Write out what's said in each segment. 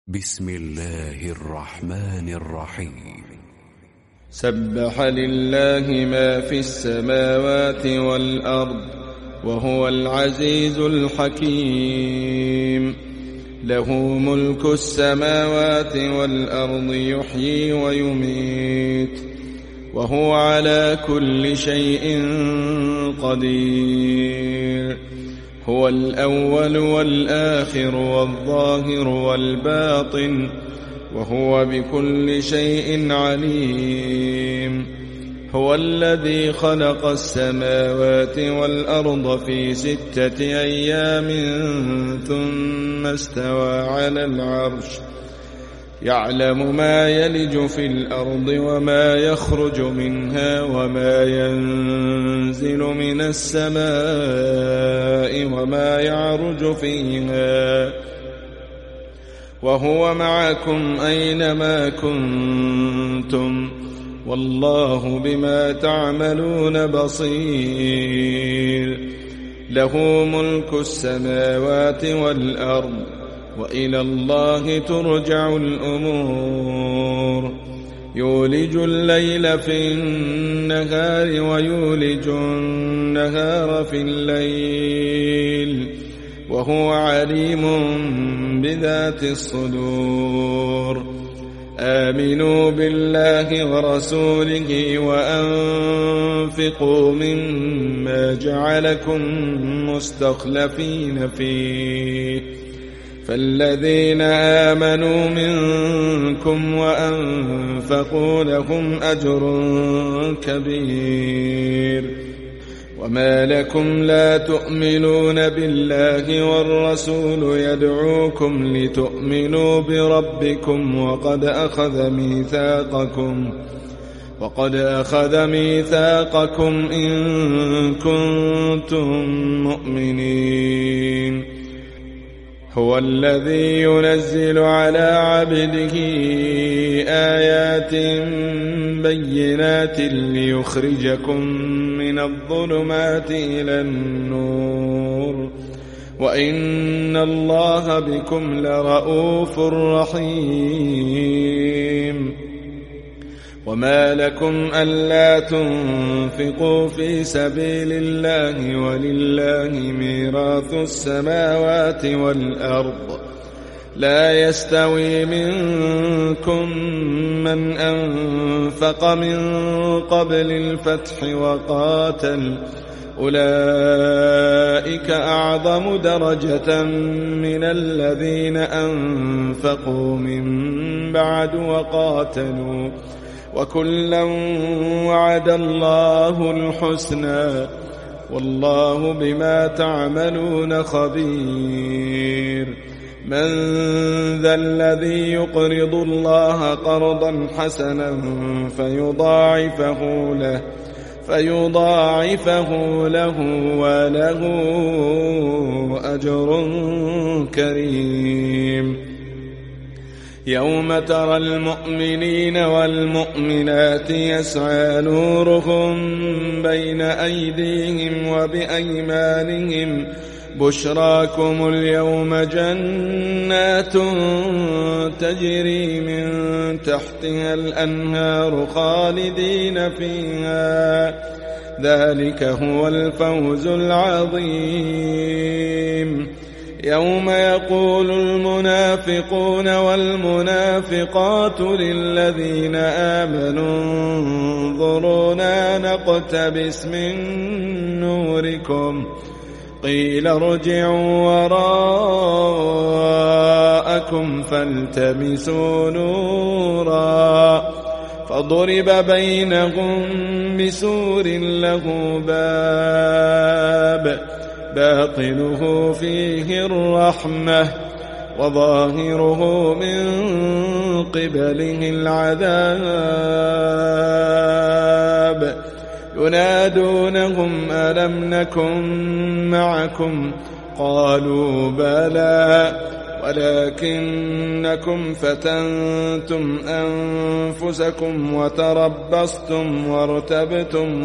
بسم الله الرحمن الرحيم. سبح لله ما في السماوات والأرض وهو العزيز الحكيم. له ملك السماوات والأرض يحيي ويميت وهو على كل شيء قدير. هو الأول والآخر والظاهر والباطن وهو بكل شيء عليم. هو الذي خلق السماوات والأرض في 6 أيام ثم استوى على العرش يعلم ما يلج في الأرض وما يخرج منها وما ينزل من السماء وما يعرج فيها وهو معكم أينما كنتم والله بما تعملون بصير. له ملك السماوات والأرض وإلى الله ترجع الأمور. يولج الليل في النهار ويولج النهار في الليل وهو عليم بذات الصدور. آمنوا بالله ورسوله وأنفقوا مما جعلكم مستخلفين فيه فالذين آمنوا منكم وأنفقوا لهم أجر كبير. وما لكم لا تؤمنون بالله والرسول يدعوكم لتؤمنوا بربكم وقد أخذ ميثاقكم إن كنتم مؤمنين. هو الذي ينزل على عبده آيات بينات ليخرجكم من الظلمات إلى النور وإن الله بكم لرؤوف رحيم. وما لكم ألا تنفقوا في سبيل الله ولله ميراث السماوات والأرض لا يستوي منكم من أنفق من قبل الفتح وقاتل أولئك أعظم درجة من الذين أنفقوا من بعد وقاتلوا وكلا وعد الله الحسنى والله بما تعملون خبير. من ذا الذي يقرض الله قرضا حسنا فيضاعفه له وله أجر كريم. يوم ترى المؤمنين والمؤمنات يسعى نورهم بين أيديهم وبأيمانهم بشراكم اليوم جنات تجري من تحتها الأنهار خالدين فيها ذلك هو الفوز العظيم. يوم يقول المنافقون والمنافقات للذين آمنوا انظرونا نقتبس من نوركم قيل ارجعوا وراءكم فالتمسوا نورا فضرب بينهم بسور له باب باطنه فيه الرحمة وظاهره من قبله العذاب. ينادونهم ألم نكن معكم قالوا بلى ولكنكم فتنتم أنفسكم وتربصتم وارتبتم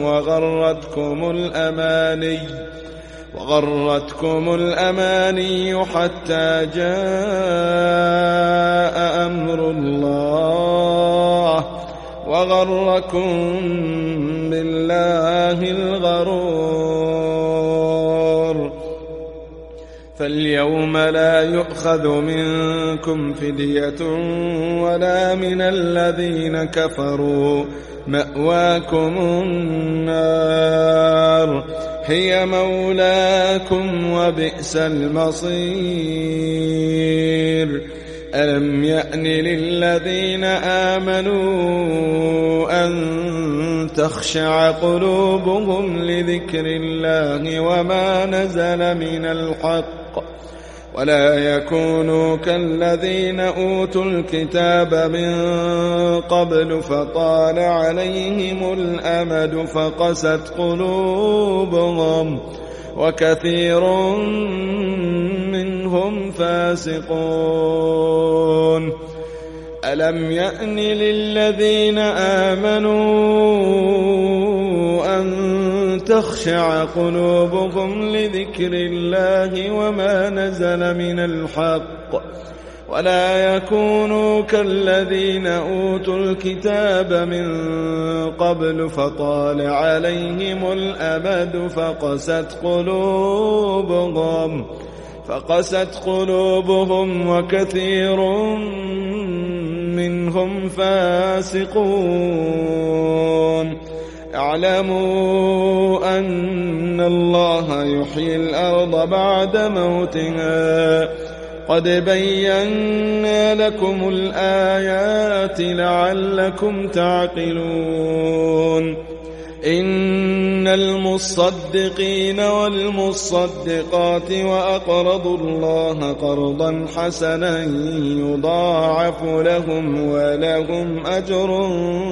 وغرتكم الأماني حتى جاء وغركم بالله الغرور. فاليوم لا يؤخذ منكم فدية ولا من الذين كفروا، مأواكم النار هي مولاكم وبئس المصير. ألم يأن للذين آمنوا أن تخشع قلوبهم لذكر الله وما نزل من الحق، ولا يكونوا كالذين أوتوا الكتاب من قبل فطال عليهم الأمد فقست قلوبهم وكثير منهم فاسقون. ألم يأن للذين آمنوا أن تخشع قلوبهم لذكر الله وما نزل من الحق، ولا يكونوا كالذين أوتوا الكتاب من قبل فطال عليهم الأمد فقست قلوبهم وكثير منهم فاسقون. اعلموا أن الله يحيي الأرض بعد موتها، قد بينا لكم الآيات لعلكم تعقلون. إن المصدقين والمصدقات وأقرضوا الله قرضا حسنا يضاعف لهم ولهم أجر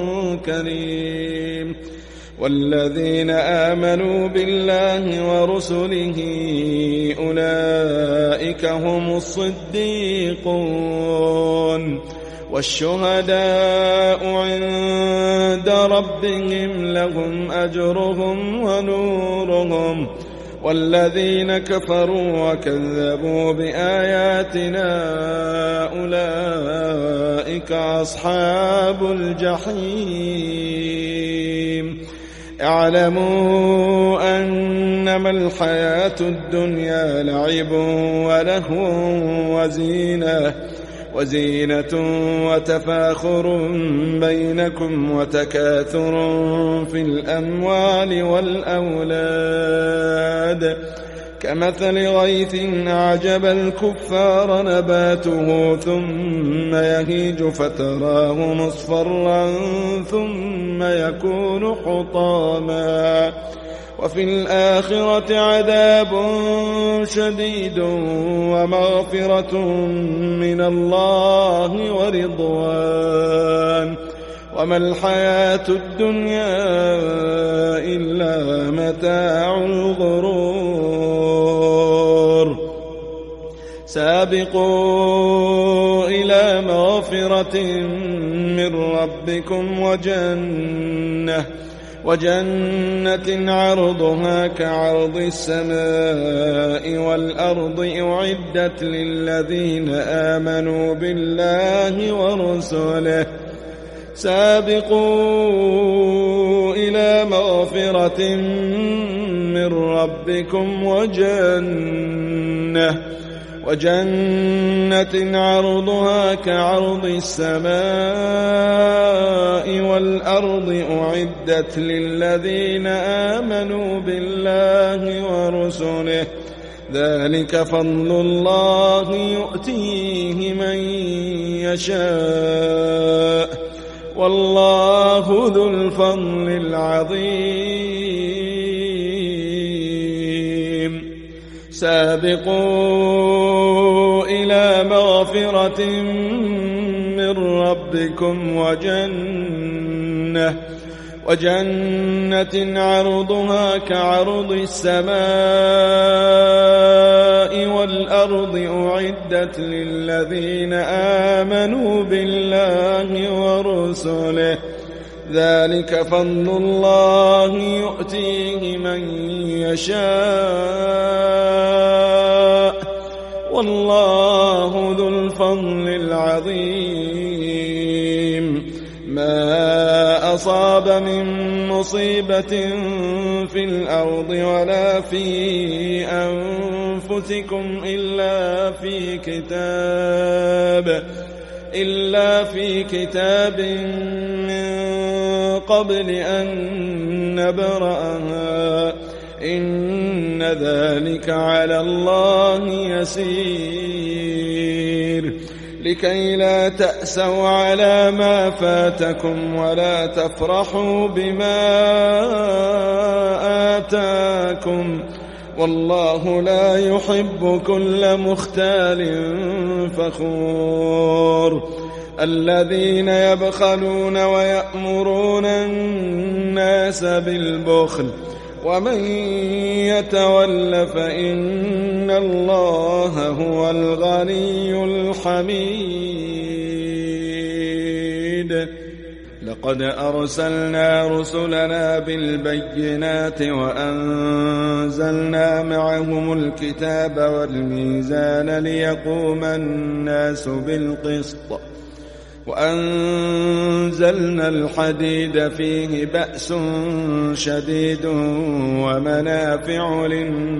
كريم. والذين آمنوا بالله ورسله أولئك هم الصديقون والشهداء عند ربهم لهم أجرهم ونورهم. والذين كفروا وكذبوا بآياتنا أولئك أصحاب الجحيم. اعلموا أنما الحياة الدنيا لعب ولهو وزينة وتفاخر بينكم وتكاثر في الأموال والأولاد، كمثل غيث أعجب الكفار نباته ثم يهيج فتراه مصفرا ثم يكون حطاما، وفي الآخرة عذاب شديد ومغفرة من الله ورضوان، وما الحياة الدنيا إلا متاع الغرور. سابقوا إلى مغفرة من ربكم وجنة عرضها كعرض السماء والأرض أعدت للذين آمنوا بالله ورسله. سابقوا إلى مغفرة من ربكم وجنة عرضها كعرض السماء والأرض أعدت للذين آمنوا بالله ورسله. ذلك فضل الله يؤتيه من يشاء والله ذو الفضل العظيم. سابقوا إلى مغفرة من ربكم وجنة عرضها كعرض السماء والأرض أعدت للذين آمنوا بالله ورسله. ذلك فضل الله يؤتيه من يشاء والله ذو الفضل العظيم. ما أصاب من مصيبة في الأرض ولا في أنفسكم إلا في كتاب من قبل أن نبرأها إن ذلك على الله يسير لكي لا تأسوا على ما فاتكم ولا تفرحوا بما آتاكم والله لا يحب كل مختال فخور الذين يبخلون ويأمرون الناس بالبخل ومن يتول فإن الله هو الغني الحميد لقد أرسلنا رسلنا بالبينات وأنزلنا معهم الكتاب والميزان ليقوم الناس بالقسط وأنزلنا الحديد فيه بأس شديد ومنافع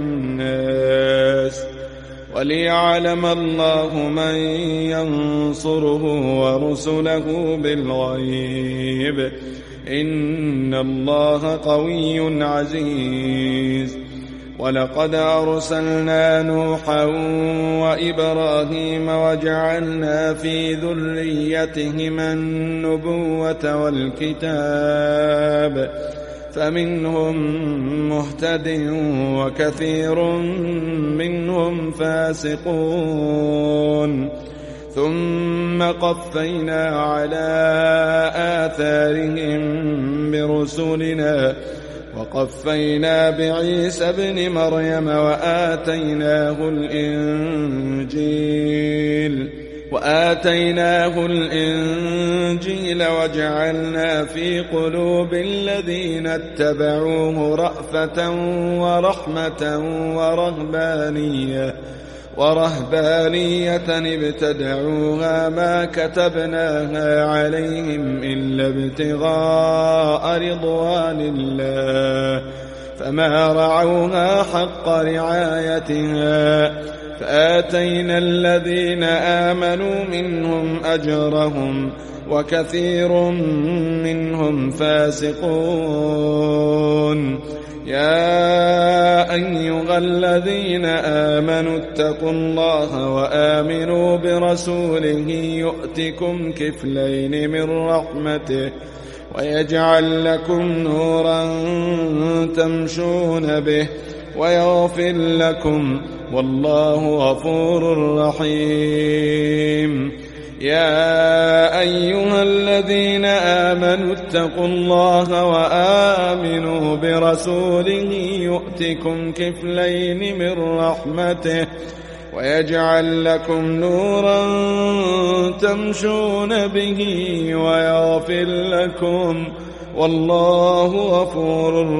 للناس وليعلم الله من ينصره ورسله بالغيب إن الله قوي عزيز ولقد أرسلنا نوحا وإبراهيم وجعلنا في ذريتهما النبوة والكتاب فمنهم مهتد وكثير منهم فاسقون ثم قفينا على آثارهم برسلنا وقفينا بعيسى ابن مريم وآتيناه الإنجيل وجعلنا في قلوب الذين اتبعوه رأفة ورحمة ورهبانية ابتدعوها ما كتبناها عليهم إلا ابتغاء رضوان الله فما رعوها حق رعايتها فآتينا الذين آمنوا منهم أجرهم وكثير منهم فاسقون يا أيها الذين آمنوا اتقوا الله وآمنوا برسوله يؤتكم كفلين من رحمته ويجعل لكم نورا تمشون به ويغفر لكم والله غفور رحيم يا أيها الذين آمنوا اتقوا الله وآمنوا برسوله يؤتكم كفلين من رحمته ويجعل لكم نورا تمشون به ويغفر لكم والله غفور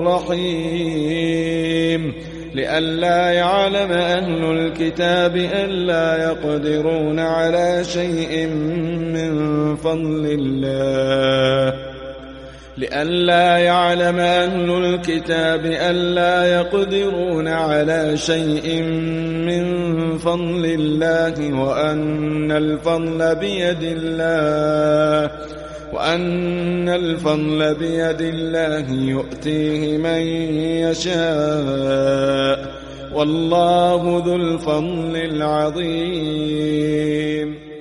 رحيم لئلا يعلم أهل الكتاب ألا يقدرون على شيء من فضل الله لئلا يعلم أهل الكتاب ألا يقدرون على شيء من فضل الله وأن الفضل بيد الله يؤتيه من يشاء والله ذو الفضل العظيم